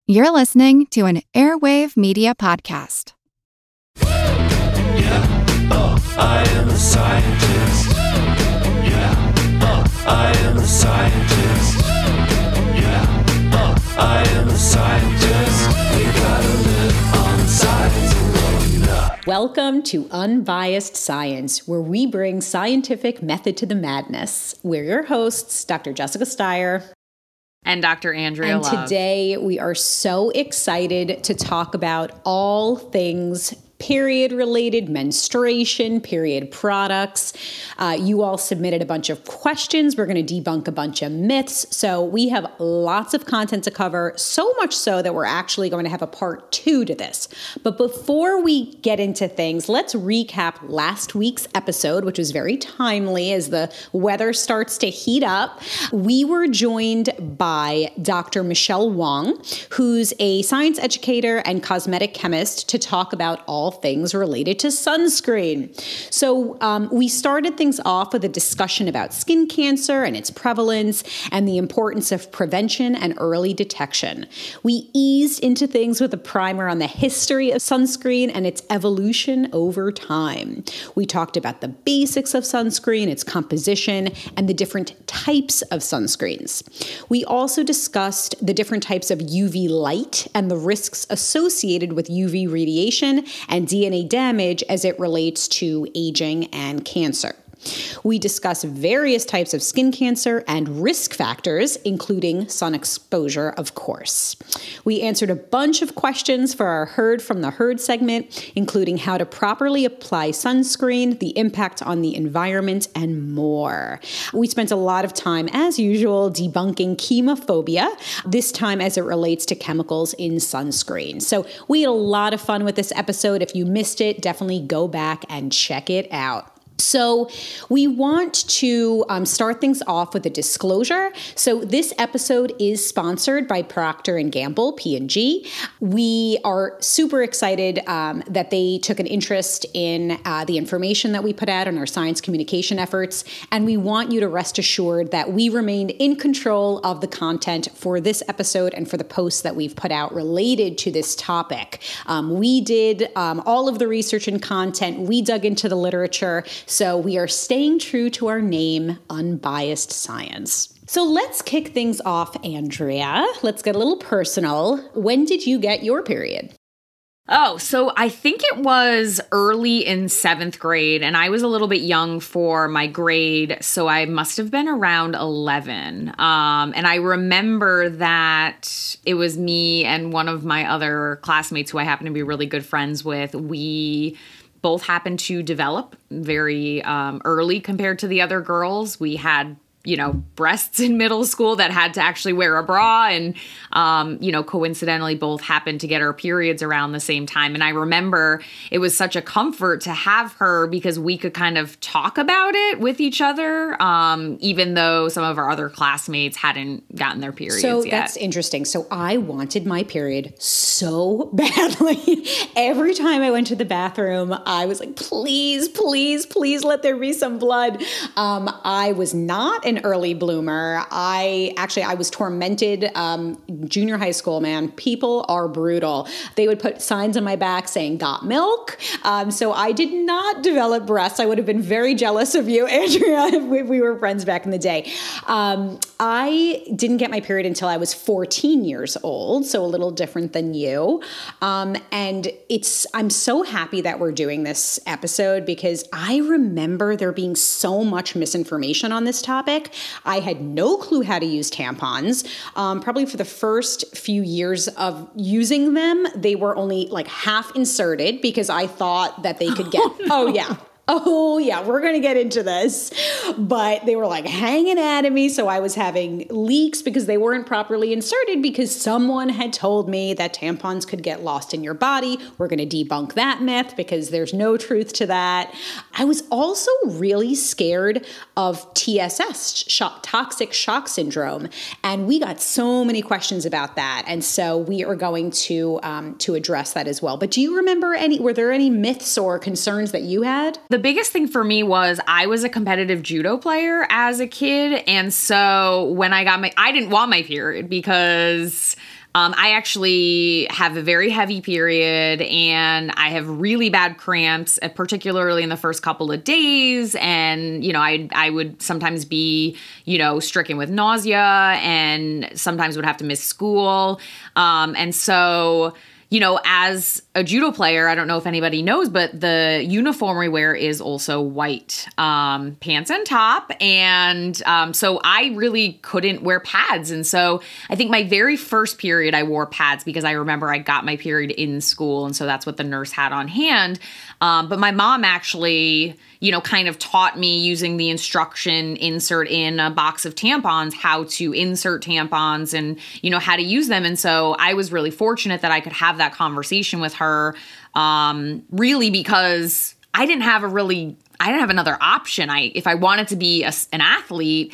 You're listening to an Airwave Media Podcast. I am a scientist. I am a scientist. I am a scientist. We gotta live on science alone. Welcome to Unbiased Science, where we bring scientific method to the madness. We're your hosts, Dr. Jessica Steyer. And Dr. Andrea Love. And today we are so excited to talk about all things period-related, menstruation, period products. You all submitted a bunch of questions. We're going to debunk a bunch of myths. So we have lots of content to cover, so much so that we're actually going to have a part 2 to this. But before we get into things, let's recap last week's episode, which was very timely as the weather starts to heat up. We were joined by Dr. Michelle Wong, who's a science educator and cosmetic chemist, to talk about all things related to sunscreen. So we started things off with a discussion about skin cancer and its prevalence and the importance of prevention and early detection. We eased into things with a primer on the history of sunscreen and its evolution over time. We talked about the basics of sunscreen, its composition, and the different types of sunscreens. We also discussed the different types of UV light and the risks associated with UV radiation and DNA damage as it relates to aging and cancer. We discuss various types of skin cancer and risk factors, including sun exposure, of course. We answered a bunch of questions for our Heard from the Herd segment, including how to properly apply sunscreen, the impact on the environment, and more. We spent a lot of time, as usual, debunking chemophobia, this time as it relates to chemicals in sunscreen. So we had a lot of fun with this episode. If you missed it, definitely go back and check it out. So we want to start things off with a disclosure. So this episode is sponsored by Procter & Gamble, P&G. We are super excited that they took an interest in the information that we put out on our science communication efforts. And we want you to rest assured that we remained in control of the content for this episode and for the posts that we've put out related to this topic. We did all of the research and content. We dug into the literature. So we are staying true to our name, Unbiased Science. So let's kick things off, Andrea. Let's get a little personal. When did you get your period? Oh, so I think it was early in 7th grade, and I was a little bit young for my grade, so I must have been around 11. And I remember that it was me and one of my other classmates who I happen to be really good friends with. We both happened to develop very early compared to the other girls. We had, breasts in middle school that had to actually wear a bra, and, coincidentally both happened to get our periods around the same time. And I remember it was such a comfort to have her because we could kind of talk about it with each other, even though some of our other classmates hadn't gotten their periods yet. So that's interesting. So I wanted my period so badly. Every time I went to the bathroom, I was like, please, please, please let there be some blood. I was not an early bloomer. I was tormented. Junior high school, man, people are brutal. They would put signs on my back saying, "Got milk?" So I did not develop breasts. I would have been very jealous of you, Andrea, if we were friends back in the day. I didn't get my period until I was 14 years old, so a little different than you. And I'm so happy that we're doing this episode because I remember there being so much misinformation on this topic. I had no clue how to use tampons. Probably for the first few years of using them, they were only like half inserted because I thought that they could get, Oh, yeah, we're going to get into this. But they were like hanging out of me. So I was having leaks because they weren't properly inserted because someone had told me that tampons could get lost in your body. We're going to debunk that myth because there's no truth to that. I was also really scared of TSS, toxic shock syndrome. And we got so many questions about that. And so we are going to address that as well. But do you remember were there any myths or concerns that you had? The biggest thing for me was I was a competitive judo player as a kid. And so when I didn't want my period because I actually have a very heavy period and I have really bad cramps, particularly in the first couple of days. And, I would sometimes be, stricken with nausea and sometimes would have to miss school. And so, as a judo player, I don't know if anybody knows, but the uniform we wear is also white, pants and top. And so I really couldn't wear pads. And so I think my very first period I wore pads because I remember I got my period in school. And so that's what the nurse had on hand. But my mom actually, kind of taught me using the instruction insert in a box of tampons, how to insert tampons and, how to use them. And so I was really fortunate that I could have that conversation with her, really because I didn't have another option. If I wanted to be an athlete,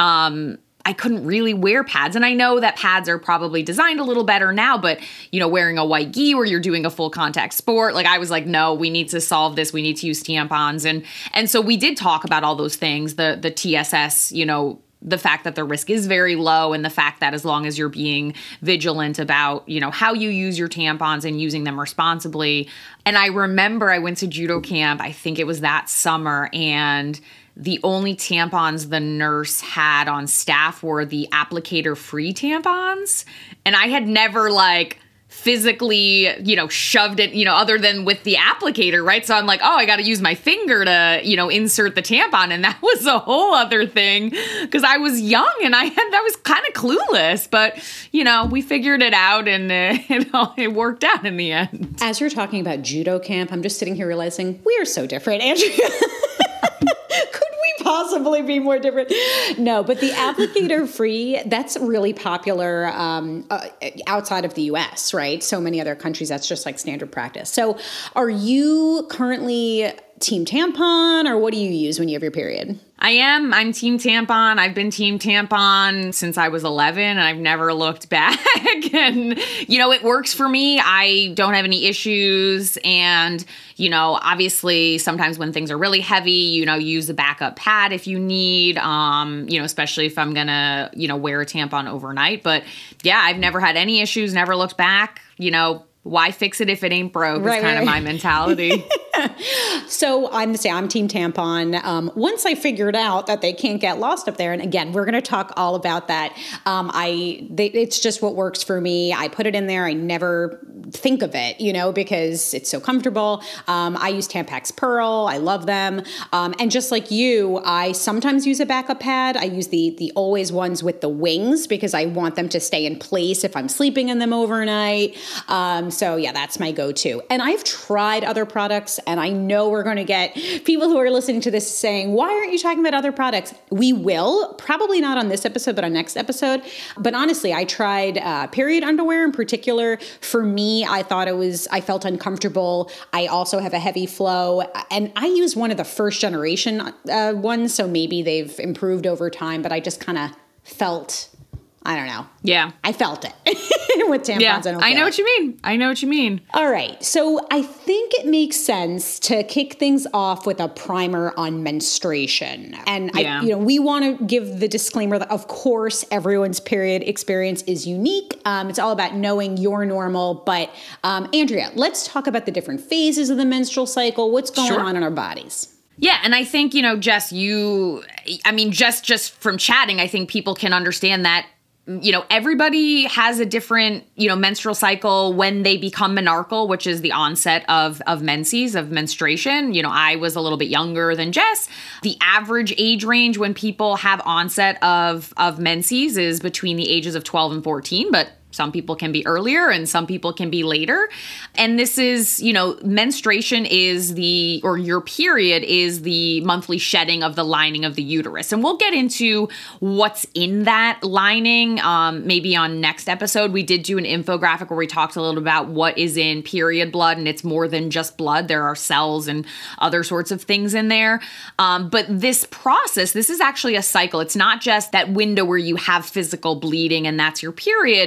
I couldn't really wear pads. And I know that pads are probably designed a little better now, but, wearing a white gi where you're doing a full contact sport, I was like, no, we need to solve this. We need to use tampons. And so we did talk about all those things, the TSS, the fact that the risk is very low and the fact that as long as you're being vigilant about, how you use your tampons and using them responsibly. And I remember I went to judo camp, I think it was that summer, and the only tampons the nurse had on staff were the applicator-free tampons. And I had never physically, shoved it, other than with the applicator, right? So I'm like, oh, I got to use my finger to, insert the tampon. And that was a whole other thing because I was young and I was kind of clueless, but, we figured it out and it worked out in the end. As you're talking about judo camp, I'm just sitting here realizing we are so different, Andrea. Could we possibly be more different? No, but the applicator free, that's really popular outside of the US, right? So many other countries, that's just standard practice. So are you currently team tampon or what do you use when you have your period? I'm team tampon. I've been team tampon since I was 11 and I've never looked back. And, it works for me. I don't have any issues. And, obviously sometimes when things are really heavy, use a backup pad if you need, especially if I'm going to, wear a tampon overnight. But yeah, I've never had any issues, never looked back, why fix it if it ain't broke? Is kind of my mentality. So I'm team tampon. Once I figured out that they can't get lost up there, and again, we're going to talk all about that. It's just what works for me. I put it in there. I never think of it, because it's so comfortable. I use Tampax Pearl. I love them. And just like you, I sometimes use a backup pad. I use the always ones with the wings because I want them to stay in place if I'm sleeping in them overnight. So yeah, that's my go-to. And I've tried other products and I know we're going to get people who are listening to this saying, why aren't you talking about other products? We will, probably not on this episode, but on next episode. But honestly, I tried period underwear in particular. For me, I felt uncomfortable. I also have a heavy flow and I use one of the first generation ones. So maybe they've improved over time, but I just kind of felt, I don't know. Yeah. I felt it with tampons. Yeah, I know what you mean. All right. So I think it makes sense to kick things off with a primer on menstruation. And we want to give the disclaimer that of course everyone's period experience is unique. It's all about knowing your normal. But Andrea, let's talk about the different phases of the menstrual cycle. What's going on in our bodies? Yeah. And I think, Jess, just from chatting, I think people can understand that everybody has a different, menstrual cycle when they become menarchal, which is the onset of menses, of menstruation. I was a little bit younger than Jess. The average age range when people have onset of menses is between the ages of 12 and 14, but some people can be earlier and some people can be later. And this is, menstruation is your period is the monthly shedding of the lining of the uterus. And we'll get into what's in that lining maybe on next episode. We did do an infographic where we talked a little about what is in period blood, and it's more than just blood. There are cells and other sorts of things in there. But this process, this is actually a cycle. It's not just that window where you have physical bleeding and that's your period.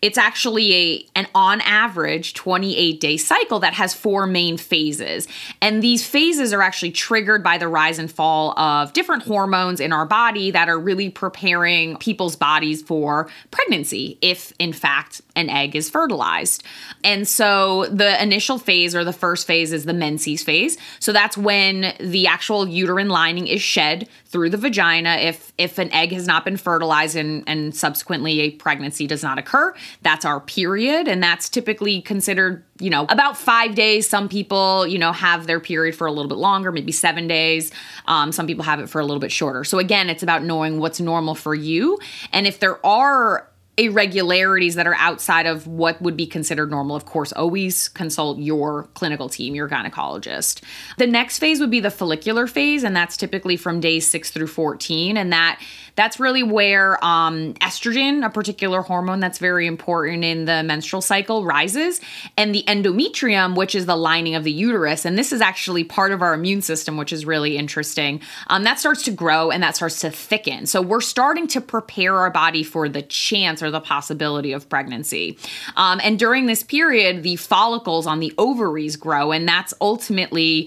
it's actually an on average 28-day cycle that has 4 main phases. And these phases are actually triggered by the rise and fall of different hormones in our body that are really preparing people's bodies for pregnancy, if in fact an egg is fertilized. And so the initial phase, or the first phase, is the menses phase. So that's when the actual uterine lining is shed through the vagina. If an egg has not been fertilized and subsequently a pregnancy does not occur, that's our period. And that's typically considered, about 5 days. Some people, have their period for a little bit longer, maybe 7 days. Some people have it for a little bit shorter. So again, it's about knowing what's normal for you. And if there are irregularities that are outside of what would be considered normal, of course, always consult your clinical team, your gynecologist. The next phase would be the follicular phase, and that's typically from days 6 through 14. And that's really where estrogen, a particular hormone that's very important in the menstrual cycle, rises, and the endometrium, which is the lining of the uterus. And this is actually part of our immune system, which is really interesting. That starts to grow and that starts to thicken. So we're starting to prepare our body for the chance or the possibility of pregnancy. And during this period, the follicles on the ovaries grow, and that's ultimately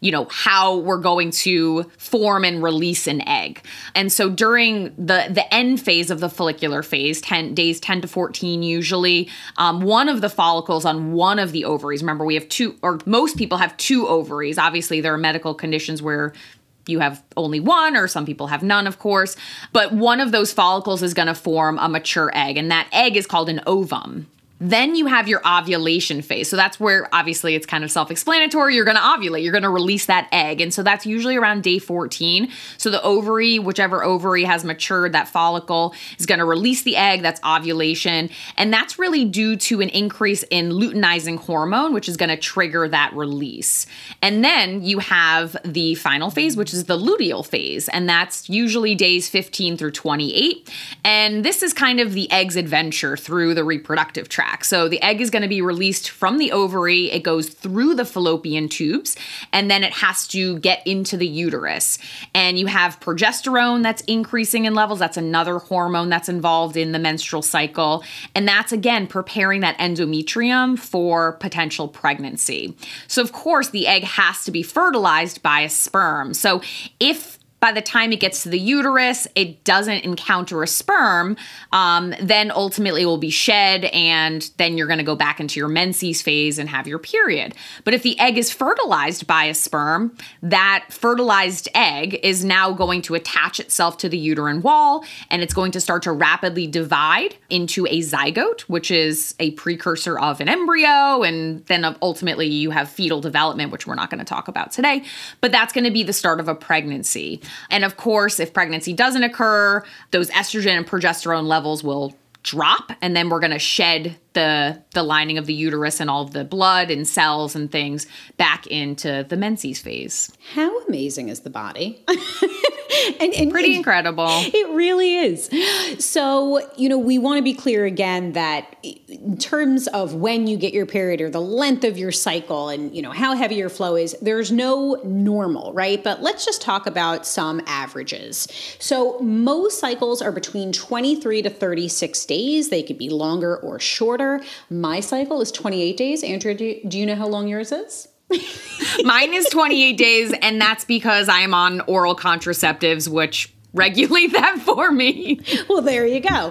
how we're going to form and release an egg. And so during the end phase of the follicular phase, days 10 to 14 usually, one of the follicles on one of the ovaries, remember we have 2, or most people have 2 ovaries. Obviously, there are medical conditions where you have only one, or some people have none, of course. But one of those follicles is going to form a mature egg, and that egg is called an ovum. Then you have your ovulation phase. So that's where, obviously, it's kind of self-explanatory. You're going to ovulate. You're going to release that egg. And so that's usually around day 14. So the ovary, whichever ovary has matured, that follicle is going to release the egg. That's ovulation. And that's really due to an increase in luteinizing hormone, which is going to trigger that release. And then you have the final phase, which is the luteal phase. And that's usually days 15 through 28. And this is kind of the egg's adventure through the reproductive tract. So the egg is going to be released from the ovary. It goes through the fallopian tubes, and then it has to get into the uterus. And you have progesterone that's increasing in levels. That's another hormone that's involved in the menstrual cycle. And that's, again, preparing that endometrium for potential pregnancy. So, of course, the egg has to be fertilized by a sperm. So if by the time it gets to the uterus, it doesn't encounter a sperm, then ultimately it will be shed, and then you're going to go back into your menses phase and have your period. But if the egg is fertilized by a sperm, that fertilized egg is now going to attach itself to the uterine wall, and it's going to start to rapidly divide into a zygote, which is a precursor of an embryo, and then ultimately you have fetal development, which we're not going to talk about today. But that's going to be the start of a pregnancy. And of course, if pregnancy doesn't occur, those estrogen and progesterone levels will drop, and then we're going to shed the lining of the uterus and all of the blood and cells and things back into the menses phase. How amazing is the body? and pretty incredible. It really is. So, we want to be clear again that in terms of when you get your period or the length of your cycle and, how heavy your flow is, there's no normal, right? But let's just talk about some averages. So most cycles are between 23 to 36 days. They could be longer or shorter. My cycle is 28 days. Andrea, do you know how long yours is? Mine is 28 days, and that's because I'm on oral contraceptives, which regulate that for me. Well, there you go.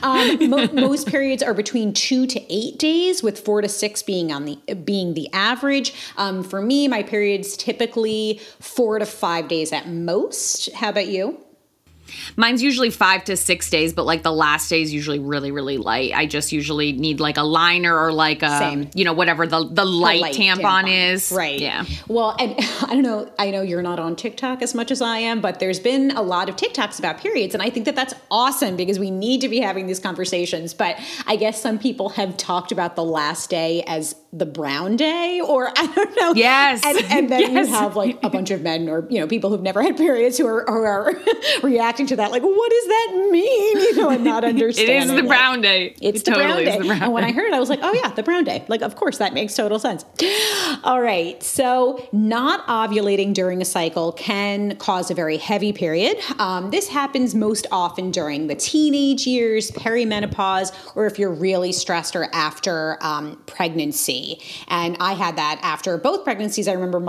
Most periods are between 2 to 8 days, with 4 to 6 being the average. For me, my period's typically 4 to 5 days at most. How about you? Mine's usually 5 to 6 days, but like the last day is usually really, really light. I just usually need like a liner or like a, whatever the light tampon is. Right. Yeah. Well, and I know you're not on TikTok as much as I am, but there's been a lot of TikToks about periods. And I think that that's awesome because we need to be having these conversations. But I guess some people have talked about the last day as the brown day, or I don't know. Yes. And then Yes. you have like a bunch of men or, people who've never had periods who are reacting to that. Like, what does that mean? And not It understanding. is the brown day. It's It the brown totally day. is the brown And when day. I heard it, I was like, oh yeah, the brown day. Like, of course, that makes total sense. All right. So not ovulating during a cycle can cause a very heavy period. This happens most often during the teenage years, perimenopause, or if you're really stressed or after pregnancy. And I had that after both pregnancies. I remember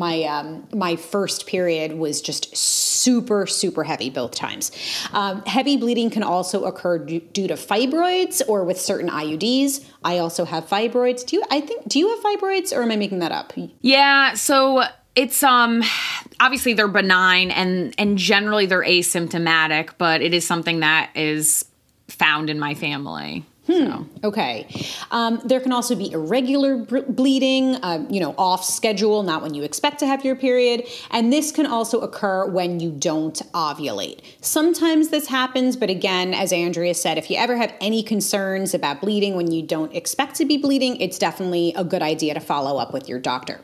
my first period was just super, super heavy both times. Heavy bleeding can also occur due to fibroids or with certain IUDs. I also have fibroids. Do you have fibroids, or am I making that up? Yeah, so it's obviously they're benign and generally they're asymptomatic, but it is something that is found in my family. So. Okay. There can also be irregular bleeding, off schedule, not when you expect to have your period. And this can also occur when you don't ovulate. Sometimes this happens, but again, as Andrea said, if you ever have any concerns about bleeding when you don't expect to be bleeding, it's definitely a good idea to follow up with your doctor.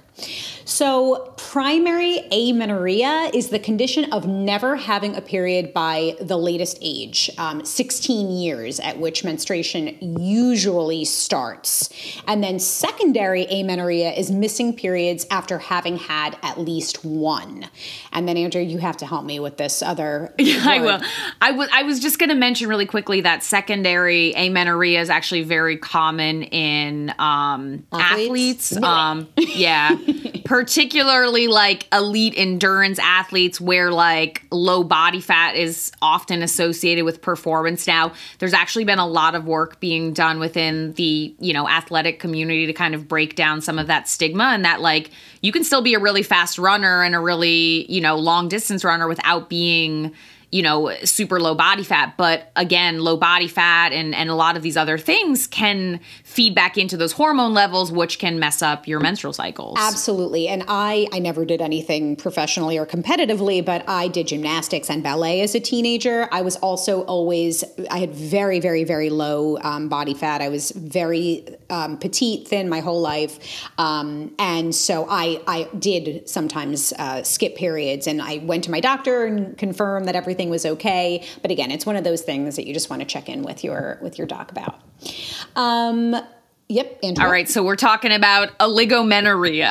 So primary amenorrhea is the condition of never having a period by the latest age, 16 years at which menstruation usually starts. And then secondary amenorrhea is missing periods after having had at least one. And then Andrea, you have to help me with this other Yeah, I word. will. I was just going to mention really quickly that secondary amenorrhea is actually very common in athletes. Yeah, particularly like elite endurance athletes where like low body fat is often associated with performance. Now, there's actually been a lot of work being done within the, athletic community to kind of break down some of that stigma, and that like you can still be a really fast runner and a really, long distance runner without being super low body fat. But again, low body fat and a lot of these other things can feed back into those hormone levels, which can mess up your menstrual cycles. Absolutely. And I never did anything professionally or competitively, but I did gymnastics and ballet as a teenager. I was also I had very, very, very low body fat. I was very petite, thin my whole life. And so I did sometimes skip periods, and I went to my doctor and confirmed that everything was okay. But again, it's one of those things that you just want to check in with your doc about. Yep, Andrea. All right, so we're talking about oligomenorrhea,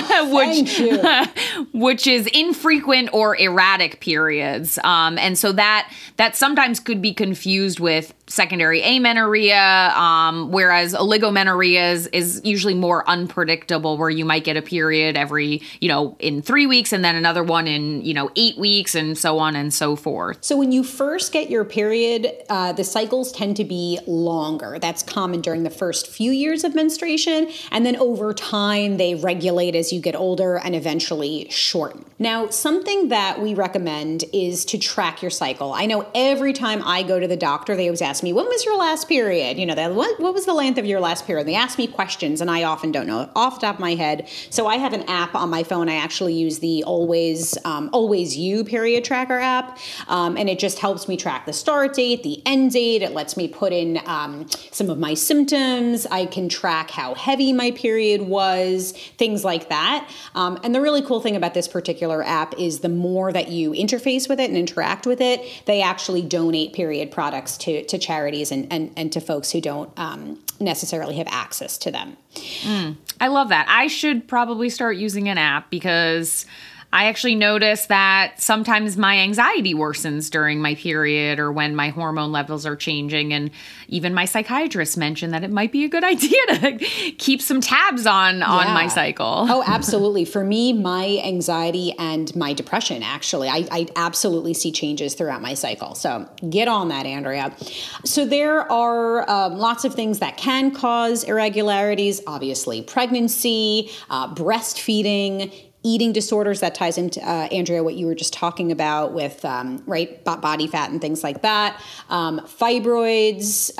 which is infrequent or erratic periods, and so that sometimes could be confused with secondary amenorrhea, whereas oligomenorrhea is usually more unpredictable, where you might get a period every in 3 weeks and then another one in 8 weeks and so on and so forth. So when you first get your period, the cycles tend to be longer. That's common during the first few years of menstruation, and then over time they regulate as you get older and eventually shorten. Now, something that we recommend is to track your cycle. I know every time I go to the doctor, they always ask me, when was your last period? What was the length of your last period? And they ask me questions, and I often don't know off the top of my head. So I have an app on my phone. I actually use the Always You period tracker app, and it just helps me track the start date, the end date. It lets me put in some of my symptoms. I can track how heavy my period was, things like that. And the really cool thing about this particular app is the more that you interface with it and interact with it, they actually donate period products to charities and to folks who don't necessarily have access to them. I love that. I should probably start using an app because I actually notice that sometimes my anxiety worsens during my period or when my hormone levels are changing. And even my psychiatrist mentioned that it might be a good idea to keep some tabs on my cycle. Oh, absolutely. For me, my anxiety and my depression, actually, I absolutely see changes throughout my cycle. So get on that, Andrea. So there are lots of things that can cause irregularities. Obviously, pregnancy, breastfeeding, eating disorders. That ties into, Andrea, what you were just talking about with, body fat and things like that. Fibroids,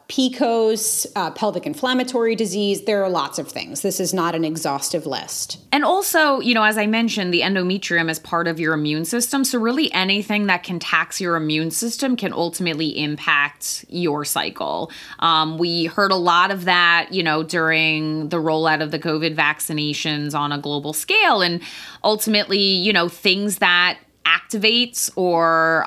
PCOS, pelvic inflammatory disease. There are lots of things. This is not an exhaustive list. And also, as I mentioned, the endometrium is part of your immune system. So really anything that can tax your immune system can ultimately impact your cycle. We heard a lot of that, during the rollout of the COVID vaccinations on a global scale. And ultimately, things that activates or,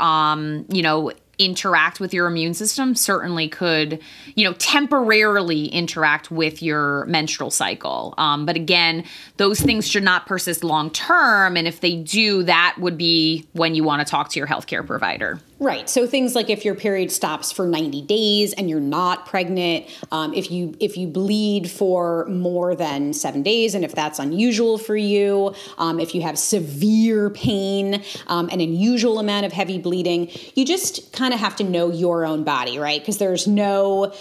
interact with your immune system certainly could, temporarily interact with your menstrual cycle. But again, those things should not persist long term. And if they do, that would be when you want to talk to your healthcare provider. Right. So things like if your period stops for 90 days and you're not pregnant, if you bleed for more than 7 days, and if that's unusual for you, if you have severe pain, an unusual amount of heavy bleeding, you just kind of have to know your own body, right? Because there's no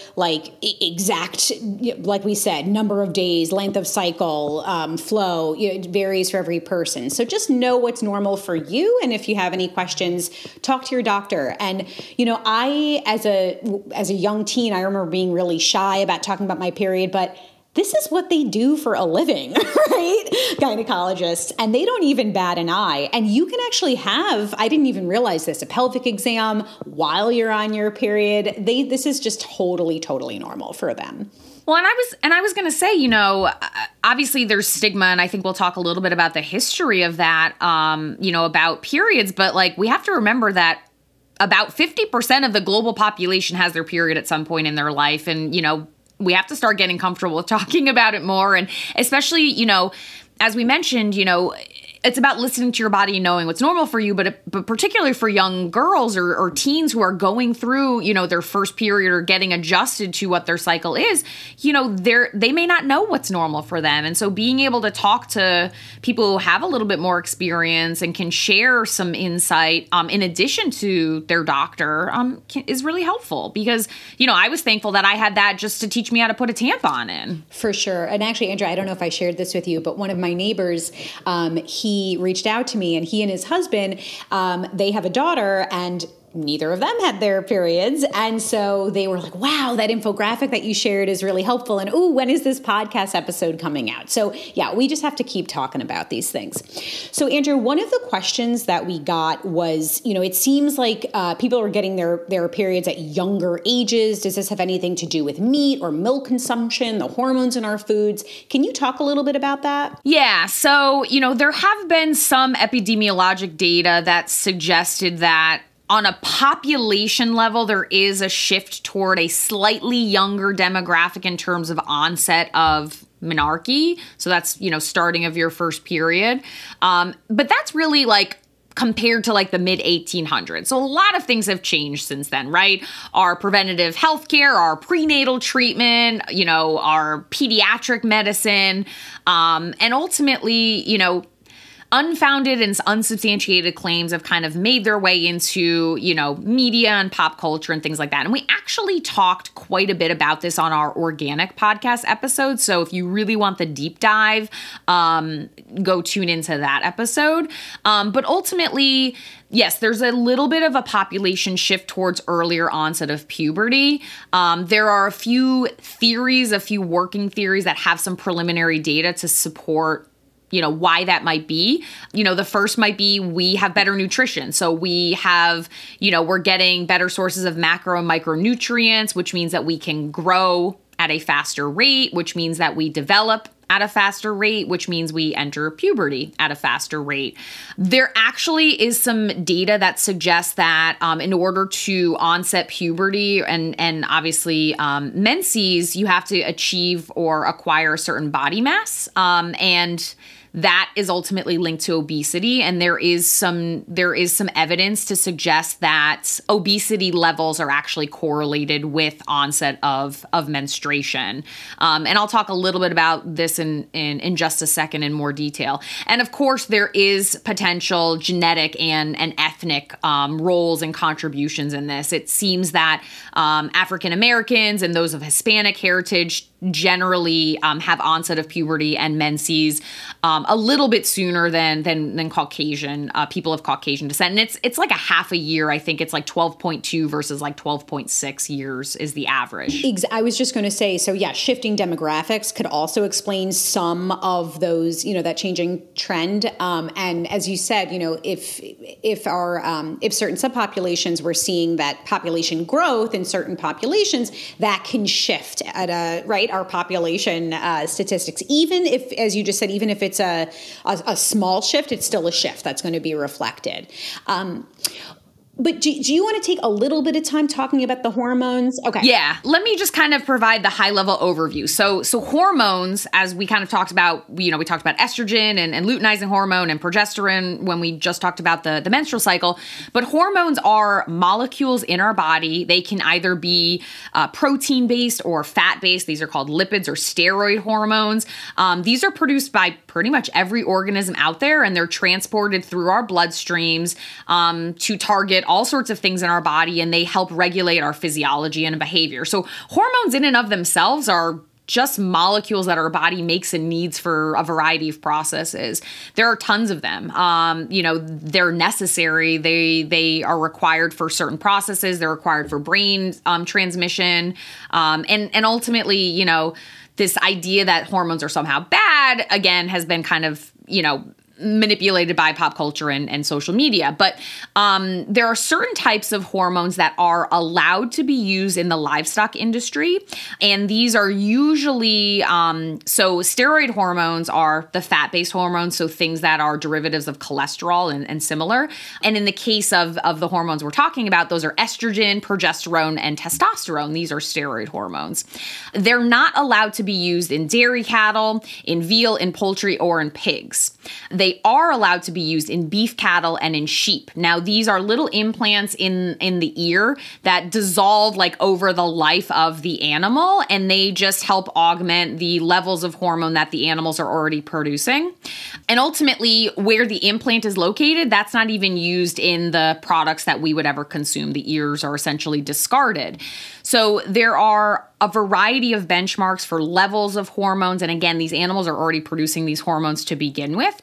exact, like we said, number of days, length of cycle, flow. It varies for every person. So just know what's normal for you. And if you have any questions, talk to your doctor. And, I, as a young teen, I remember being really shy about talking about my period, but this is what they do for a living, right? Gynecologists. And they don't even bat an eye. And you can actually have, I didn't even realize this, a pelvic exam while you're on your period. This is just totally, totally normal for them. Well, and I was going to say, obviously there's stigma, and I think we'll talk a little bit about the history of that, about periods. But we have to remember that about 50% of the global population has their period at some point in their life. And, we have to start getting comfortable with talking about it more. And especially, as we mentioned, it's about listening to your body and knowing what's normal for you, but particularly for young girls or teens who are going through, their first period or getting adjusted to what their cycle is, they may not know what's normal for them. And so being able to talk to people who have a little bit more experience and can share some insight in addition to their doctor is really helpful because, I was thankful that I had that just to teach me how to put a tampon in. For sure. And actually, Andrea, I don't know if I shared this with you, but one of my neighbors, he reached out to me, and he and his husband, they have a daughter, and neither of them had their periods. And so they were like, wow, that infographic that you shared is really helpful. And when is this podcast episode coming out? So yeah, we just have to keep talking about these things. So Andrew, one of the questions that we got was, it seems like people are getting their periods at younger ages. Does this have anything to do with meat or milk consumption, the hormones in our foods? Can you talk a little bit about that? Yeah. So, there have been some epidemiologic data that suggested that on a population level, there is a shift toward a slightly younger demographic in terms of onset of menarche. So that's, starting of your first period. But that's really compared to the mid 1800s. So a lot of things have changed since then, right? Our preventative healthcare, our prenatal treatment, our pediatric medicine, and ultimately, unfounded and unsubstantiated claims have kind of made their way into, media and pop culture and things like that. And we actually talked quite a bit about this on our organic podcast episode. So if you really want the deep dive, go tune into that episode. But ultimately, yes, there's a little bit of a population shift towards earlier onset of puberty. There are a few working theories that have some preliminary data to support why that might be. The first might be we have better nutrition. So we have, we're getting better sources of macro and micronutrients, which means that we can grow at a faster rate, which means that we develop at a faster rate, which means we enter puberty at a faster rate. There actually is some data that suggests that in order to onset puberty and obviously menses, you have to achieve or acquire a certain body mass. And that is ultimately linked to obesity. And there is some evidence to suggest that obesity levels are actually correlated with onset of menstruation. And I'll talk a little bit about this in just a second in more detail. And of course, there is potential genetic and ethnic roles and contributions in this. It seems that African Americans and those of Hispanic heritage generally have onset of puberty and menses a little bit sooner than Caucasian people of Caucasian descent. And it's like a half a year. I think it's like 12.2 versus like 12.6 years is the average. I was just going to say, so yeah, shifting demographics could also explain some of those, that changing trend. And as you said, if certain subpopulations, we're seeing that population growth in certain populations, that can shift at our population statistics. Even if, as you just said, even if it's a small shift, it's still a shift that's going to be reflected. But do you want to take a little bit of time talking about the hormones? Okay. Yeah. Let me just kind of provide the high level overview. So hormones, as we kind of talked about, we talked about estrogen and luteinizing hormone and progesterone when we just talked about the menstrual cycle. But hormones are molecules in our body. They can either be protein based or fat based. These are called lipids or steroid hormones. These are produced by pretty much every organism out there, and they're transported through our bloodstreams to target all sorts of things in our body, and they help regulate our physiology and behavior. So hormones in and of themselves are just molecules that our body makes and needs for a variety of processes. There are tons of them. They're necessary. They are required for certain processes. They're required for brain transmission. And ultimately, this idea that hormones are somehow bad, again, has been kind of, manipulated by pop culture and social media. But there are certain types of hormones that are allowed to be used in the livestock industry. And these are usually, so steroid hormones are the fat-based hormones, so things that are derivatives of cholesterol and similar. And in the case of the hormones we're talking about, those are estrogen, progesterone, and testosterone. These are steroid hormones. They're not allowed to be used in dairy cattle, in veal, in poultry, or in pigs. They are allowed to be used in beef cattle and in sheep. Now, these are little implants in the ear that dissolve over the life of the animal, and they just help augment the levels of hormone that the animals are already producing. And ultimately, where the implant is located, that's not even used in the products that we would ever consume. The ears are essentially discarded. So there are a variety of benchmarks for levels of hormones. And again, these animals are already producing these hormones to begin with.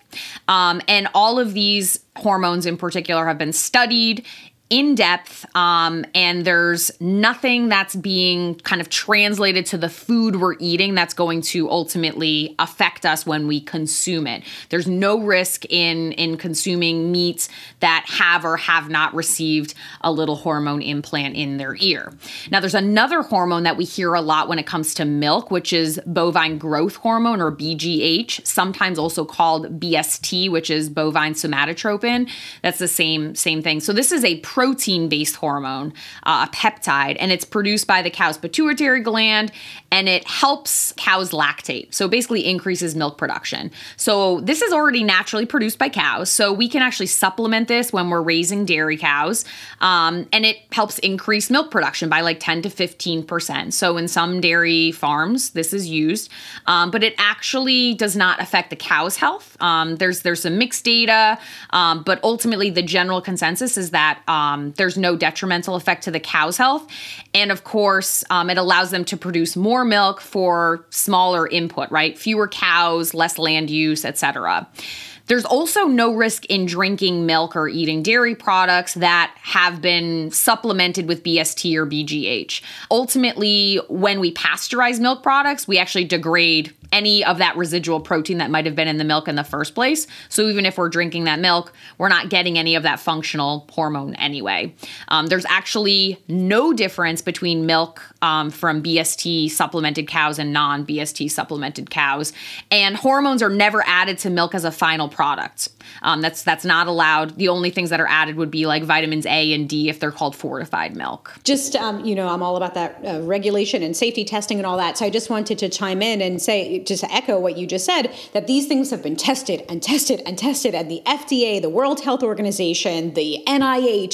And all of these hormones in particular have been studied in depth, and there's nothing that's being kind of translated to the food we're eating that's going to ultimately affect us when we consume it. There's no risk in consuming meats that have or have not received a little hormone implant in their ear. Now, there's another hormone that we hear a lot when it comes to milk, which is bovine growth hormone, or BGH, sometimes also called BST, which is bovine somatotropin. That's the same thing. So this is a protein-based hormone, a peptide, and it's produced by the cow's pituitary gland, and it helps cows lactate. So basically increases milk production. So this is already naturally produced by cows, so we can actually supplement this when we're raising dairy cows, and it helps increase milk production by 10 to 15%. So in some dairy farms, this is used, but it actually does not affect the cow's health. There's some mixed data, but ultimately the general consensus is that there's no detrimental effect to the cow's health. And of course, it allows them to produce more milk for smaller input, right? Fewer cows, less land use, etc. There's also no risk in drinking milk or eating dairy products that have been supplemented with BST or BGH. Ultimately, when we pasteurize milk products, we actually degrade any of that residual protein that might have been in the milk in the first place. So even if we're drinking that milk, we're not getting any of that functional hormone anyway. There's actually no difference between milk from BST supplemented cows and non-BST supplemented cows. And hormones are never added to milk as a final product. That's not allowed. The only things that are added would be vitamins A and D if they're called fortified milk. Just, I'm all about that regulation and safety testing and all that. So I just wanted to chime in and say, just echo what you just said, that these things have been tested and tested and tested, and the FDA, the World Health Organization, the NIH,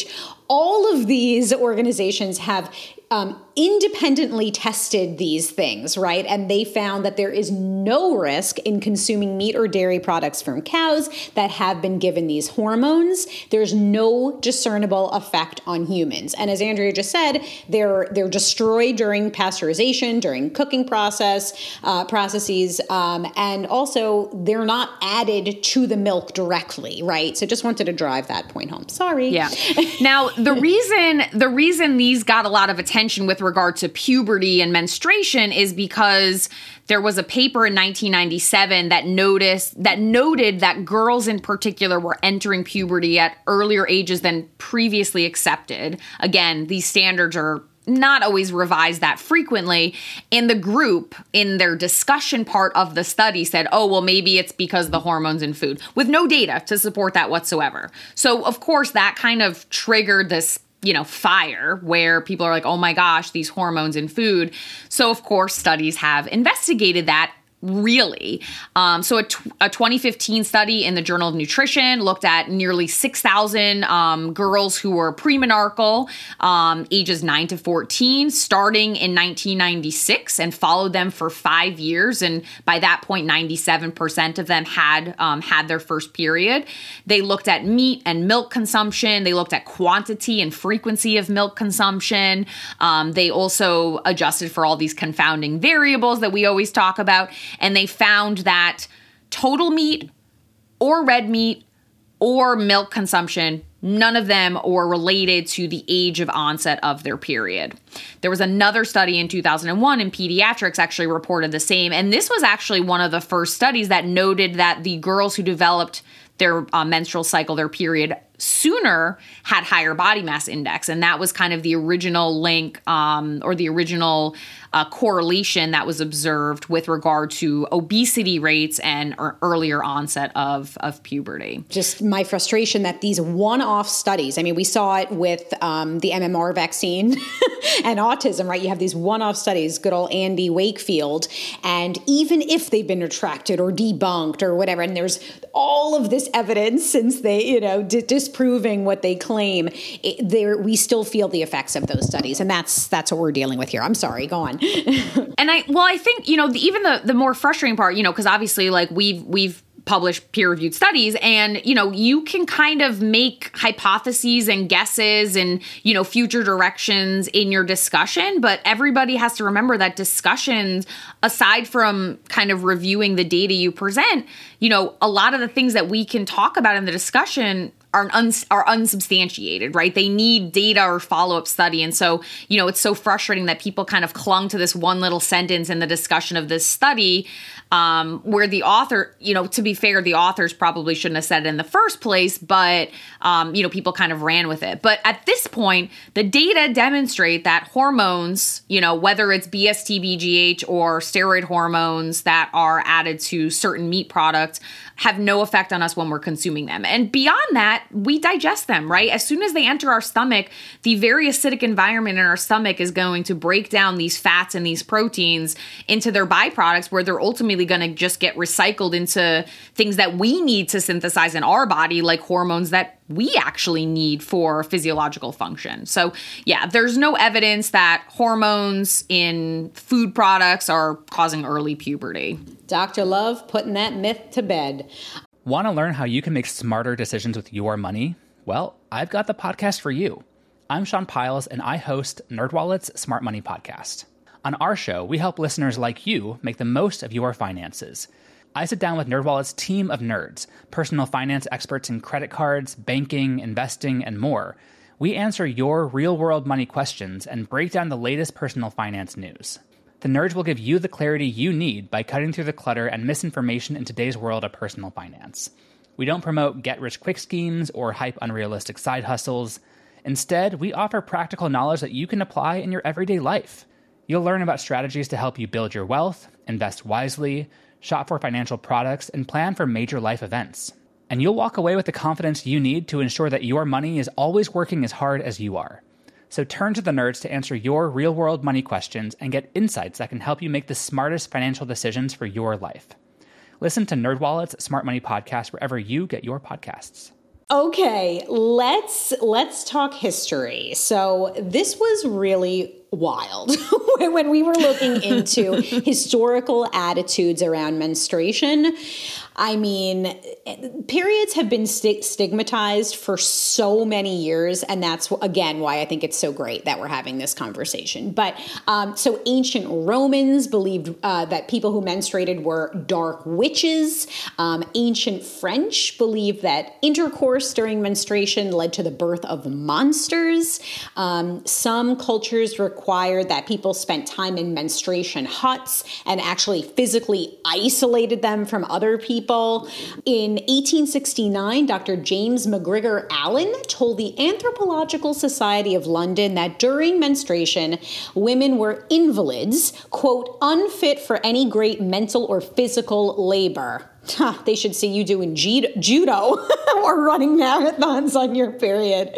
all of these organizations have independently tested these things, right? And they found that there is no risk in consuming meat or dairy products from cows that have been given these hormones. There's no discernible effect on humans. And as Andrea just said, they're destroyed during pasteurization, during cooking processes, and also they're not added to the milk directly, right? So just wanted to drive that point home. Sorry. Yeah. Now, the reason these got a lot of attention with regard to puberty and menstruation is because there was a paper in 1997 that noted that girls in particular were entering puberty at earlier ages than previously accepted. Again, these standards are not always revised that frequently. And the group, in their discussion part of the study, said, oh, well, maybe it's because of the hormones in food, with no data to support that whatsoever. So, of course, that kind of triggered this fire where people are like, oh my gosh, these hormones in food. So of course, studies have investigated that really. So a 2015 study in the Journal of Nutrition looked at nearly 6,000 girls who were premenarchal, ages 9 to 14, starting in 1996, and followed them for 5 years. And by that point, 97% of them had their first period. They looked at meat and milk consumption. They looked at quantity and frequency of milk consumption. They also adjusted for all these confounding variables that we always talk about. And they found that total meat or red meat or milk consumption, none of them were related to the age of onset of their period. There was another study in 2001 in pediatrics actually reported the same. And this was actually one of the first studies that noted that the girls who developed their menstrual cycle, their period, sooner had higher body mass index. And that was kind of the original link or the original correlation that was observed with regard to obesity rates and earlier onset of puberty. Just my frustration that these one-off studies, I mean, we saw it with the MMR vaccine and autism, right? You have these one-off studies, good old Andy Wakefield, and even if they've been retracted or debunked or whatever, and there's all of this evidence since they, disproving what they claim, we still feel the effects of those studies, and that's what we're dealing with here. I'm sorry, go on. And I think, even the more frustrating part, because obviously like we've published peer-reviewed studies and, you can kind of make hypotheses and guesses and, future directions in your discussion. But everybody has to remember that discussions, aside from kind of reviewing the data you present, a lot of the things that we can talk about in the discussion are unsubstantiated, right? They need data or follow-up study. And so, it's so frustrating that people kind of clung to this one little sentence in the discussion of this study, where the author, to be fair, the authors probably shouldn't have said it in the first place, but, people kind of ran with it. But at this point, the data demonstrate that hormones, whether it's BST-BGH or steroid hormones that are added to certain meat products, have no effect on us when we're consuming them. And beyond that, we digest them, right? As soon as they enter our stomach, the very acidic environment in our stomach is going to break down these fats and these proteins into their byproducts, where they're ultimately going to just get recycled into things that we need to synthesize in our body, like hormones that we actually need for physiological function. So yeah, there's no evidence that hormones in food products are causing early puberty. Dr. Love putting that myth to bed. Want to learn how you can make smarter decisions with your money? Well, I've got the podcast for you. I'm Sean Piles, and I host NerdWallet's Smart Money Podcast. On our show, we help listeners like you make the most of your finances. I sit down with NerdWallet's team of nerds, personal finance experts in credit cards, banking, investing, and more. We answer your real-world money questions and break down the latest personal finance news. The nerds will give you the clarity you need by cutting through the clutter and misinformation in today's world of personal finance. We don't promote get-rich-quick schemes or hype unrealistic side hustles. Instead, we offer practical knowledge that you can apply in your everyday life. You'll learn about strategies to help you build your wealth, invest wisely, shop for financial products, and plan for major life events. And you'll walk away with the confidence you need to ensure that your money is always working as hard as you are. So turn to the nerds to answer your real-world money questions and get insights that can help you make the smartest financial decisions for your life. Listen to NerdWallet's Smart Money Podcast wherever you get your podcasts. Okay, let's talk history. So this was really wild when we were looking into historical attitudes around menstruation. I mean, periods have been stigmatized for so many years, and that's, again, why I think it's so great that we're having this conversation. But so ancient Romans believed that people who menstruated were dark witches. Ancient French believed that intercourse during menstruation led to the birth of monsters. Some cultures required that people spent time in menstruation huts and actually physically isolated them from other people. In 1869, Dr. James McGregor Allen told the Anthropological Society of London that during menstruation, women were invalids, quote, unfit for any great mental or physical labor. They should see you doing judo or running marathons on your period.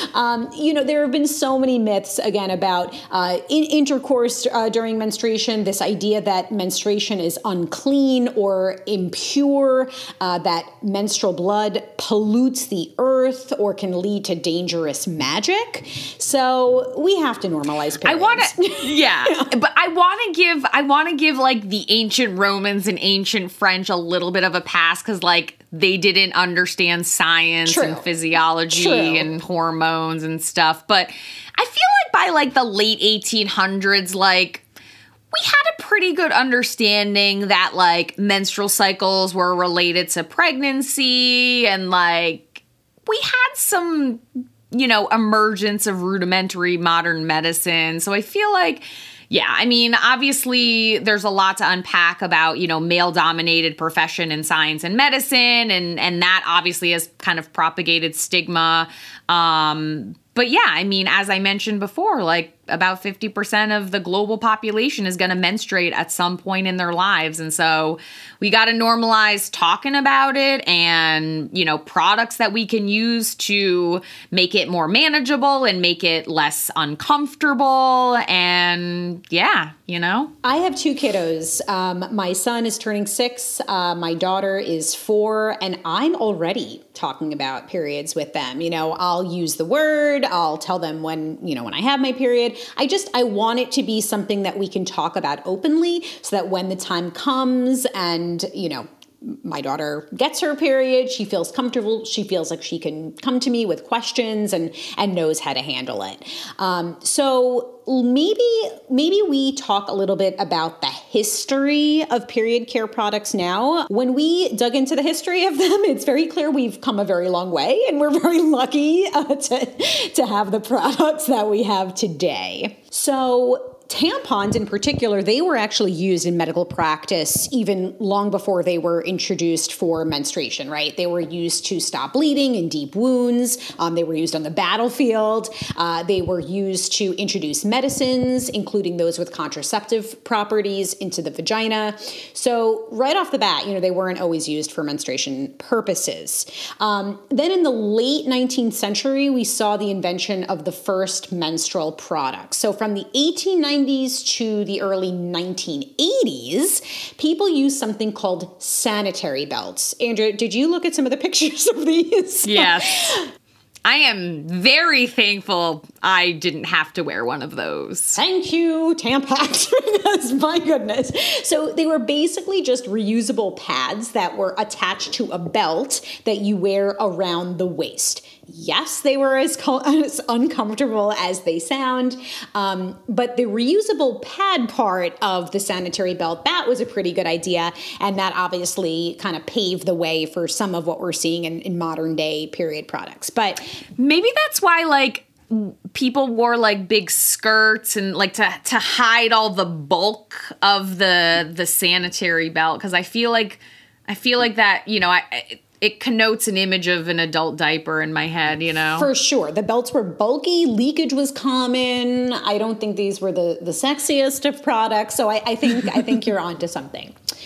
There have been so many myths, again, about intercourse during menstruation, this idea that menstruation is unclean or impure, that menstrual blood pollutes the earth or can lead to dangerous magic. So we have to normalize periods. But I want to give like the ancient Romans and ancient French a little bit of a pass because like they didn't understand science and physiology and hormones and stuff. But I feel like by like the late 1800s, like we had a pretty good understanding that like menstrual cycles were related to pregnancy, and like we had some, emergence of rudimentary modern medicine. So I feel like, yeah, I mean, obviously there's a lot to unpack about, male-dominated profession in science and medicine, and that obviously has kind of propagated stigma. But yeah, I mean, as I mentioned before, like about 50% of the global population is going to menstruate at some point in their lives. And so we got to normalize talking about it and, products that we can use to make it more manageable and make it less uncomfortable. And yeah, I have 2 kiddos. My son is turning 6. My daughter is 4, and I'm already talking about periods with them. I'll use the word, I'll tell them when I have my period. I want it to be something that we can talk about openly so that when the time comes and, my daughter gets her period, she feels comfortable. She feels like she can come to me with questions and knows how to handle it. So maybe we talk a little bit about the history of period care products now. When we dug into the history of them, it's very clear we've come a very long way, and we're very lucky to have the products that we have today. So tampons in particular, they were actually used in medical practice even long before they were introduced for menstruation, right? They were used to stop bleeding in deep wounds. They were used on the battlefield. They were used to introduce medicines, including those with contraceptive properties, into the vagina. So right off the bat, they weren't always used for menstruation purposes. Then in the late 19th century, we saw the invention of the first menstrual products. So from the 1890s to the early 1980s, people used something called sanitary belts. Andrea, did you look at some of the pictures of these? Yes. I am very thankful I didn't have to wear one of those. Thank you, Tampax, because my goodness. So they were basically just reusable pads that were attached to a belt that you wear around the waist. Yes, they were as uncomfortable as they sound, but the reusable pad part of the sanitary belt, that was a pretty good idea, and that obviously kind of paved the way for some of what we're seeing in modern day period products. But maybe that's why, like, people wore like big skirts and like to hide all the bulk of the sanitary belt, because I feel like that, it connotes an image of an adult diaper in my head, For sure. The belts were bulky. Leakage was common. I don't think these were the sexiest of products. So I think you're onto something.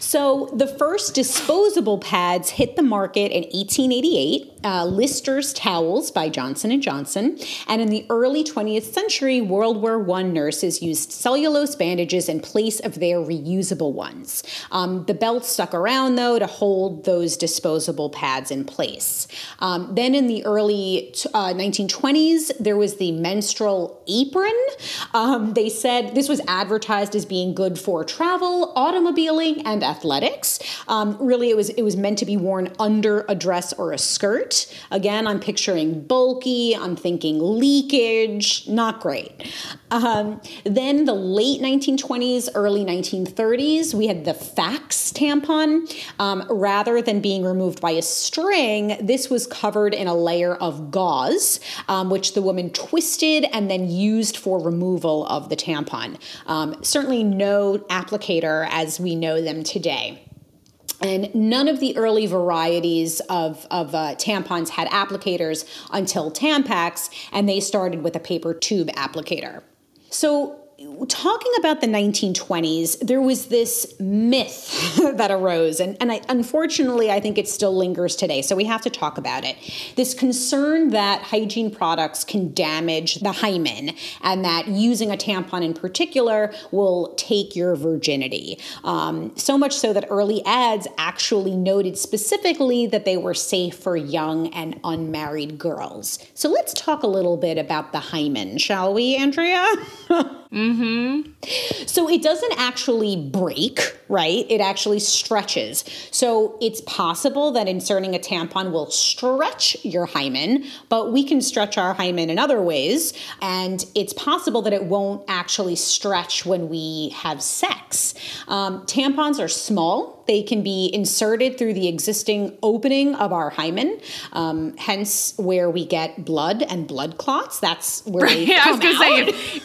So the first disposable pads hit the market in 1888, Lister's towels by Johnson & Johnson. And in the early 20th century, World War I nurses used cellulose bandages in place of their reusable ones. The belt stuck around, though, to hold those disposable pads in place. Then in the early 1920s, there was the menstrual apron. They said this was advertised as being good for travel, automobiling, and athletics. Really, it was meant to be worn under a dress or a skirt. Again, I'm picturing bulky, I'm thinking leakage, not great. Then the late 1920s, early 1930s, we had the fax tampon. Rather than being removed by a string, this was covered in a layer of gauze, which the woman twisted and then used for removal of the tampon. Certainly no applicator as we know them today. And none of the early varieties of tampons had applicators until Tampax, and they started with a paper tube applicator. So talking about the 1920s, there was this myth that arose, and unfortunately, I think it still lingers today, so we have to talk about it. This concern that hygiene products can damage the hymen, and that using a tampon in particular will take your virginity. So much so that early ads actually noted specifically that they were safe for young and unmarried girls. So let's talk a little bit about the hymen, shall we, Andrea? So it doesn't actually break, right? It actually stretches. So it's possible that inserting a tampon will stretch your hymen, but we can stretch our hymen in other ways. And it's possible that it won't actually stretch when we have sex. Tampons are small. They can be inserted through the existing opening of our hymen, hence where we get blood and blood clots. That's where they come I was going to out. say,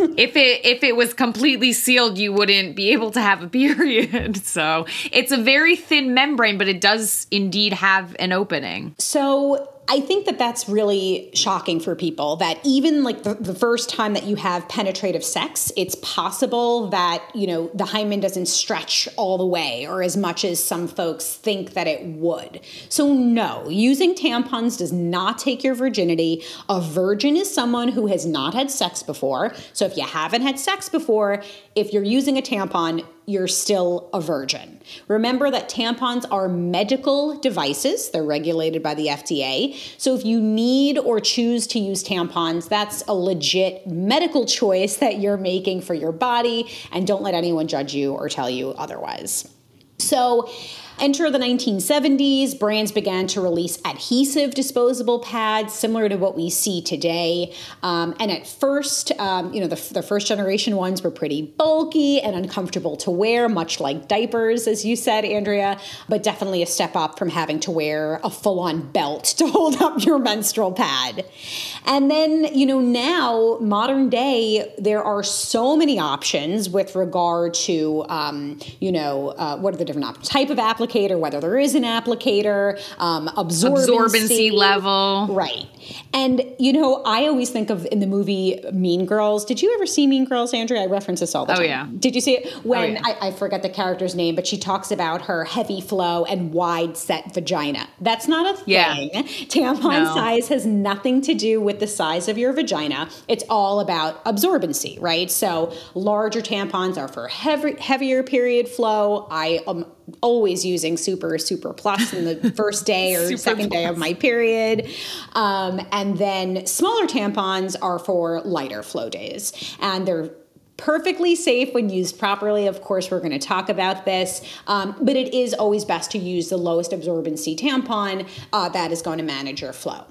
if it was completely sealed, you wouldn't be able to have a period. So it's a very thin membrane, but it does indeed have an opening. So I think that that's really shocking for people, that even like the first time that you have penetrative sex, it's possible that, you know, the hymen doesn't stretch all the way or as much as some folks think that it would. So no, using tampons does not take your virginity. A virgin is someone who has not had sex before. So if you haven't had sex before, if you're using a tampon, you're still a virgin. Remember that tampons are medical devices. They're regulated by the FDA. So if you need or choose to use tampons, that's a legit medical choice that you're making for your body, and don't let anyone judge you or tell you otherwise. So enter the 1970s, brands began to release adhesive disposable pads similar to what we see today. And at first, the first generation ones were pretty bulky and uncomfortable to wear, much like diapers, as you said, Andrea, but definitely a step up from having to wear a full-on belt to hold up your menstrual pad. And then, now, modern day, there are so many options with regard to, what are the different options? Type of applicator, whether there is an applicator, absorbency level. Right. And, I always think of in the movie Mean Girls. Did you ever see Mean Girls, Andrea? I reference this all the time. Oh, yeah. Did you see it? When I forget the character's name, but she talks about her heavy flow and wide set vagina. That's not a thing. Yeah. Tampon size has nothing to do with the size of your vagina. It's all about absorbency, right? So larger tampons are for heavier period flow. I am always using Super Plus in the first day or second day of my period. And then smaller tampons are for lighter flow days. And they're perfectly safe when used properly. Of course, we're going to talk about this. But it is always best to use the lowest absorbency tampon that is going to manage your flow.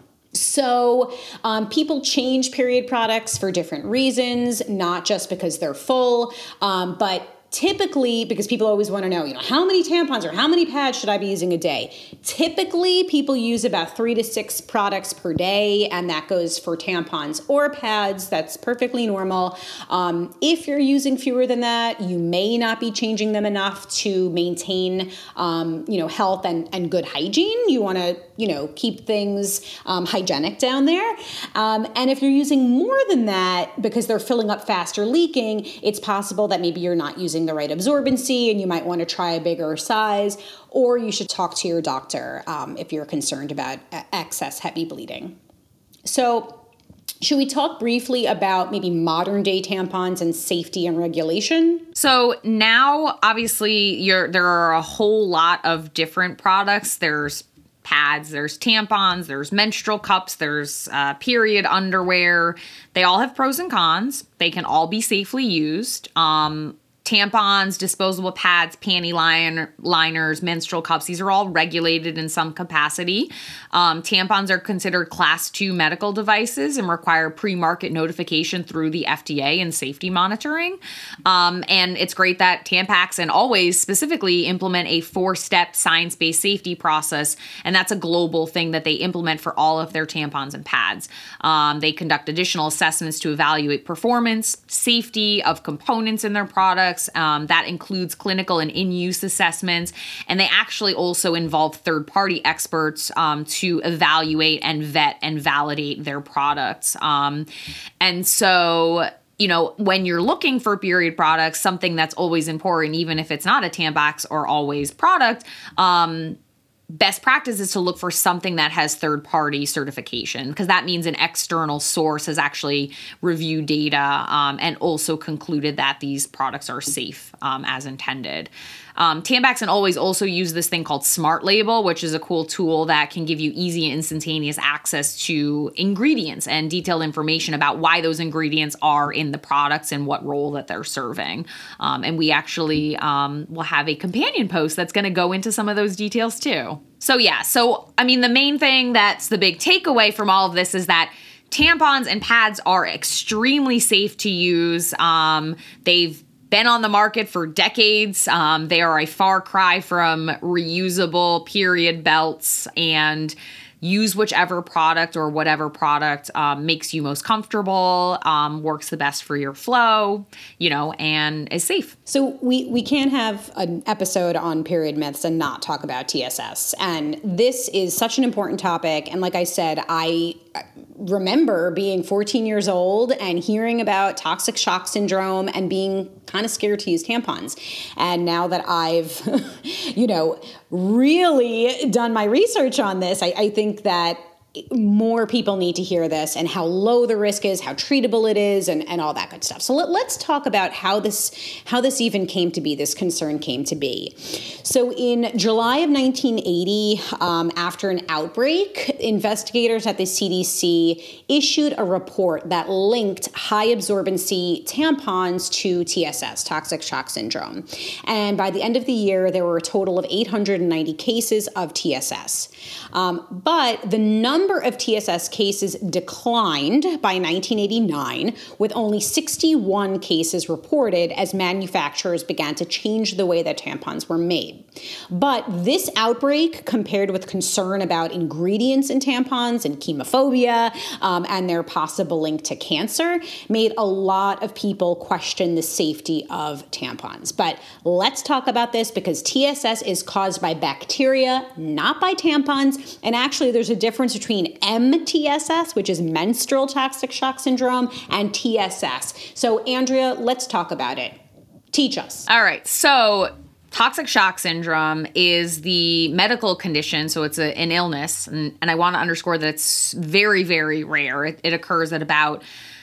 So people change period products for different reasons, not just because they're full, but typically, because people always want to know, how many tampons or how many pads should I be using a day? Typically, people use about 3 to 6 products per day, and that goes for tampons or pads. That's perfectly normal. If you're using fewer than that, you may not be changing them enough to maintain, health and good hygiene. You want to keep things hygienic down there. And if you're using more than that, because they're filling up fast or leaking, it's possible that maybe you're not using the right absorbency and you might want to try a bigger size, or you should talk to your doctor if you're concerned about excess heavy bleeding. So should we talk briefly about maybe modern day tampons and safety and regulation? So now, obviously, there are a whole lot of different products. There's pads, there's tampons, there's menstrual cups, there's period underwear. They all have pros and cons. They can all be safely used. Tampons, disposable pads, panty liners, menstrual cups, these are all regulated in some capacity. Tampons are considered Class 2 medical devices and require pre-market notification through the FDA and safety monitoring. And it's great that Tampax and Always specifically implement a 4-step science-based safety process, and that's a global thing that they implement for all of their tampons and pads. They conduct additional assessments to evaluate performance, safety of components in their products. That includes clinical and in-use assessments, and they actually also involve third-party experts to evaluate and vet and validate their products. And so, when you're looking for period products, something that's always important, even if it's not a Tampax or Always product, best practice is to look for something that has third-party certification, because that means an external source has actually reviewed data and also concluded that these products are safe as intended. Tampax and Always also use this thing called Smart Label, which is a cool tool that can give you easy and instantaneous access to ingredients and detailed information about why those ingredients are in the products and what role that they're serving. And we actually will have a companion post that's going to go into some of those details too. So the main thing that's the big takeaway from all of this is that tampons and pads are extremely safe to use. They've been on the market for decades. They are a far cry from reusable period belts, and use whichever product or whatever product makes you most comfortable, works the best for your flow, and is safe. So we can't have an episode on period myths and not talk about TSS. And this is such an important topic. And like I said, I remember being 14 years old and hearing about toxic shock syndrome and being kind of scared to use tampons. And now that I've, really done my research on this, I think that more people need to hear this and how low the risk is, how treatable it is, and all that good stuff. So let's talk about how this even came to be, this concern came to be. So in July of 1980, after an outbreak, investigators at the CDC issued a report that linked high absorbency tampons to TSS, toxic shock syndrome. And by the end of the year, there were a total of 890 cases of TSS. But the number of TSS cases declined by 1989, with only 61 cases reported as manufacturers began to change the way that tampons were made. But this outbreak, compared with concern about ingredients in tampons and chemophobia and their possible link to cancer, made a lot of people question the safety of tampons. But let's talk about this, because TSS is caused by bacteria, not by tampons. And actually, there's a difference between MTSS, which is menstrual toxic shock syndrome, and TSS. So Andrea, let's talk about it. Teach us. All right. So toxic shock syndrome is the medical condition. So it's an illness. And I want to underscore that it's very, very rare. It occurs at about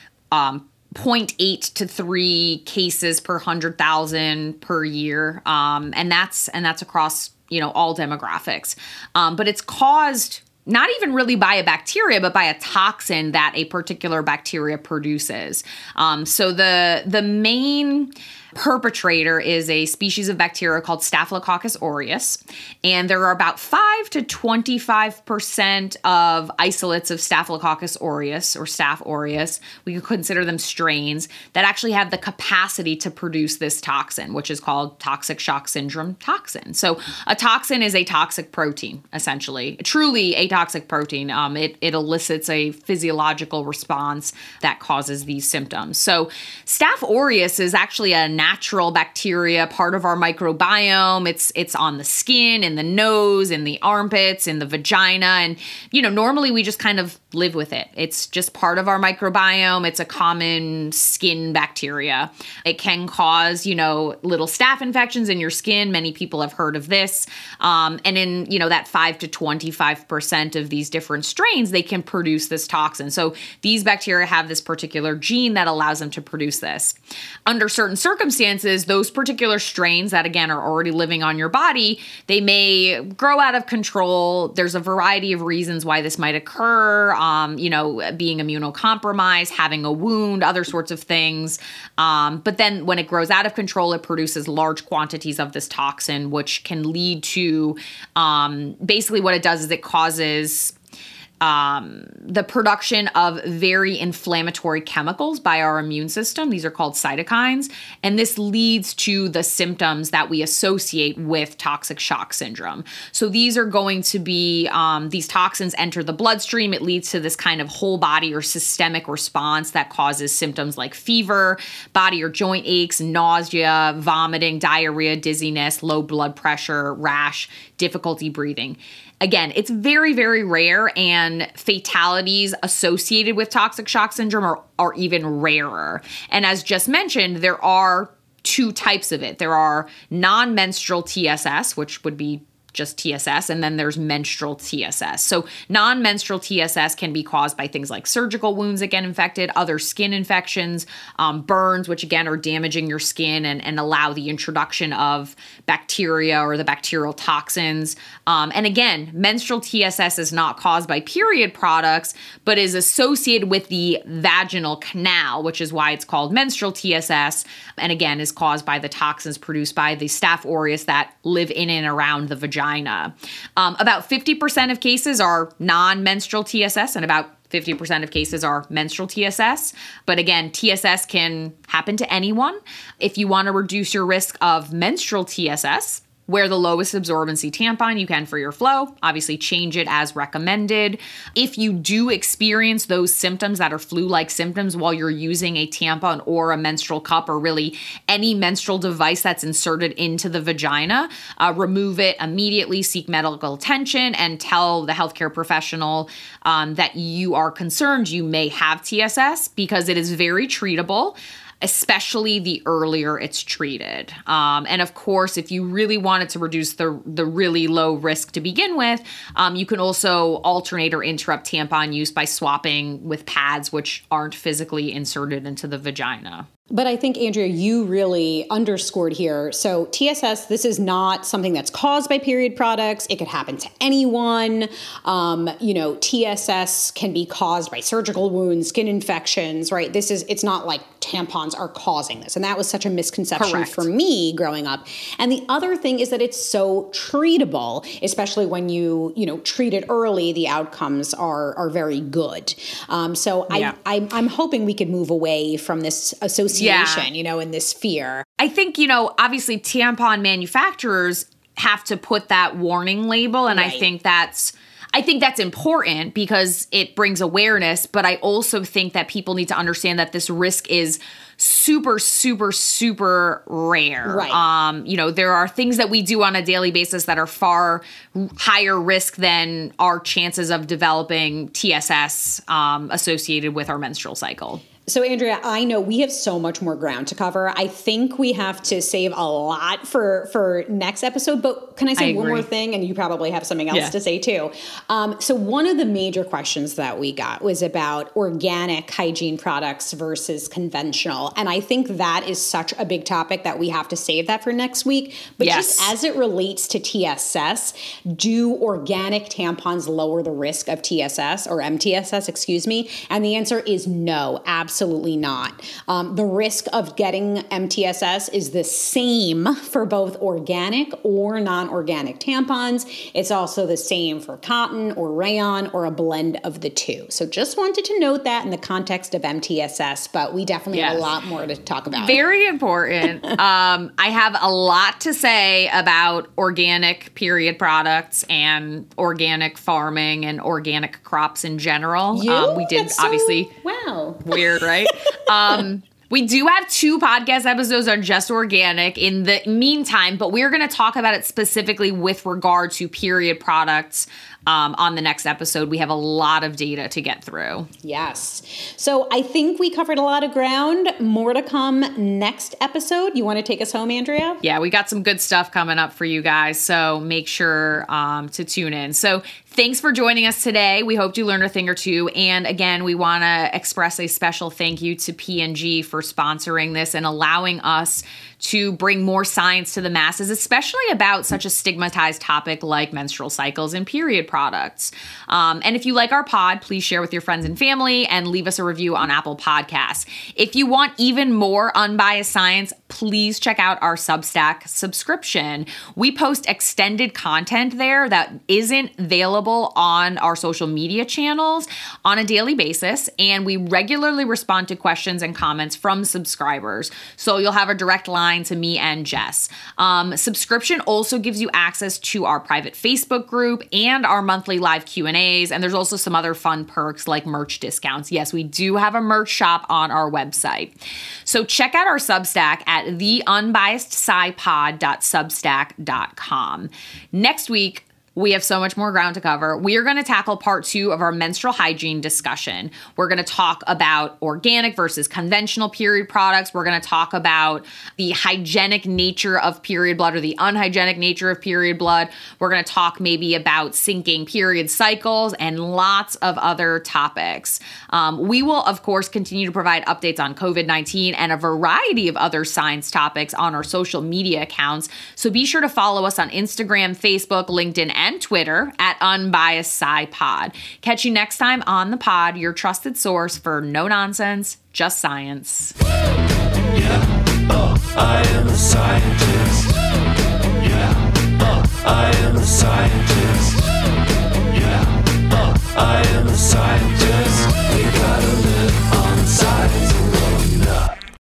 0.8 to 3 cases per 100,000 per year. And that's across, all demographics. But it's caused not even really by a bacteria, but by a toxin that a particular bacteria produces. So the main perpetrator is a species of bacteria called Staphylococcus aureus, and there are about 5 to 25% of isolates of Staphylococcus aureus or Staph aureus, we could consider them strains, that actually have the capacity to produce this toxin, which is called toxic shock syndrome toxin. So a toxin is a toxic protein, essentially, truly a toxic protein. It elicits a physiological response that causes these symptoms. So Staph aureus is actually a natural bacteria, part of our microbiome. It's on the skin, in the nose, in the armpits, in the vagina. And, normally we just kind of live with it. It's just part of our microbiome. It's a common skin bacteria. It can cause, little staph infections in your skin. Many people have heard of this. And in, that 5 to 25% of these different strains, they can produce this toxin. So these bacteria have this particular gene that allows them to produce this. Under certain circumstances, those particular strains that, again, are already living on your body, they may grow out of control. There's a variety of reasons why this might occur, being immunocompromised, having a wound, other sorts of things. But then when it grows out of control, it produces large quantities of this toxin, which can lead to basically what it does is it causes the production of very inflammatory chemicals by our immune system. These are called cytokines. And this leads to the symptoms that we associate with toxic shock syndrome. So these are going to be, these toxins enter the bloodstream. It leads to this kind of whole body or systemic response that causes symptoms like fever, body or joint aches, nausea, vomiting, diarrhea, dizziness, low blood pressure, rash, difficulty breathing. Again, it's very, very rare, and fatalities associated with toxic shock syndrome are even rarer. And as just mentioned, there are two types of it. There are non-menstrual TSS, which would be just TSS, and then there's menstrual TSS. So non-menstrual TSS can be caused by things like surgical wounds that get infected, other skin infections, burns, which again are damaging your skin and allow the introduction of bacteria or the bacterial toxins. And again, menstrual TSS is not caused by period products, but is associated with the vaginal canal, which is why it's called menstrual TSS. And again, is caused by the toxins produced by the Staph aureus that live in and around the vagina. About 50% of cases are non-menstrual TSS, and about 50% of cases are menstrual TSS. But again, TSS can happen to anyone. If you want to reduce your risk of menstrual TSS, wear the lowest absorbency tampon you can for your flow. Obviously, change it as recommended. If you do experience those symptoms that are flu-like symptoms while you're using a tampon or a menstrual cup or really any menstrual device that's inserted into the vagina, remove it immediately, seek medical attention, and tell the healthcare professional that you are concerned you may have TSS, because it is very treatable, especially the earlier it's treated. And of course, if you really wanted to reduce the really low risk to begin with, you can also alternate or interrupt tampon use by swapping with pads which aren't physically inserted into the vagina. But I think, Andrea, you really underscored here. So TSS, this is not something that's caused by period products. It could happen to anyone. TSS can be caused by surgical wounds, skin infections, right? It's not like tampons are causing this. And that was such a misconception Correct. for me growing up. And the other thing is that it's so treatable, especially when you treat it early, the outcomes are very good. I'm hoping we could move away from this association, and this fear. I think, obviously tampon manufacturers have to put that warning label. And Right. I think that's important because it brings awareness. But I also think that people need to understand that this risk is super, super, super rare. Right. There are things that we do on a daily basis that are far higher risk than our chances of developing TSS associated with our menstrual cycle. So, Andrea, I know we have so much more ground to cover. I think we have to save a lot for next episode. But can I say one more thing? And you probably have something else to say too. So one of the major questions that we got was about organic hygiene products versus conventional. And I think that is such a big topic that we have to save that for next week. But just as it relates to TSS, do organic tampons lower the risk of TSS or MTSS, excuse me? And the answer is no, absolutely not. The risk of getting MTSS is the same for both organic or non-organic tampons. It's also the same for cotton or rayon or a blend of the two. So just wanted to note that in the context of MTSS, but we definitely have a lot more to talk about. Very important. I have a lot to say about organic period products and organic farming and organic crops in general. We did That's so, obviously wow. weird, right? We do have 2 podcast episodes on Just Organic in the meantime, but we're going to talk about it specifically with regard to period products on the next episode. We have a lot of data to get through. Yes. So I think we covered a lot of ground. More to come next episode. You want to take us home, Andrea? Yeah, we got some good stuff coming up for you guys, so make sure to tune in. So thanks for joining us today. We hope you learned a thing or two. And again, we want to express a special thank you to P&G for sponsoring this and allowing us to bring more science to the masses, especially about such a stigmatized topic like menstrual cycles and period products. And if you like our pod, please share with your friends and family and leave us a review on Apple Podcasts. If you want even more unbiased science, please check out our Substack subscription. We post extended content there that isn't available on our social media channels on a daily basis, and we regularly respond to questions and comments from subscribers. So you'll have a direct line to me and Jess. Subscription also gives you access to our private Facebook group and our monthly live Q&As, and there's also some other fun perks like merch discounts. Yes, we do have a merch shop on our website. So check out our Substack at theunbiasedscipod.substack.com. Next week, we have so much more ground to cover. We are going to tackle part 2 of our menstrual hygiene discussion. We're going to talk about organic versus conventional period products. We're going to talk about the hygienic nature of period blood or the unhygienic nature of period blood. We're going to talk maybe about syncing period cycles and lots of other topics. We will, of course, continue to provide updates on COVID-19 and a variety of other science topics on our social media accounts. So be sure to follow us on Instagram, Facebook, LinkedIn, and Twitter at Unbiased SciPod. Catch you next time on the pod, your trusted source for no nonsense, just science. Yeah, I am a scientist.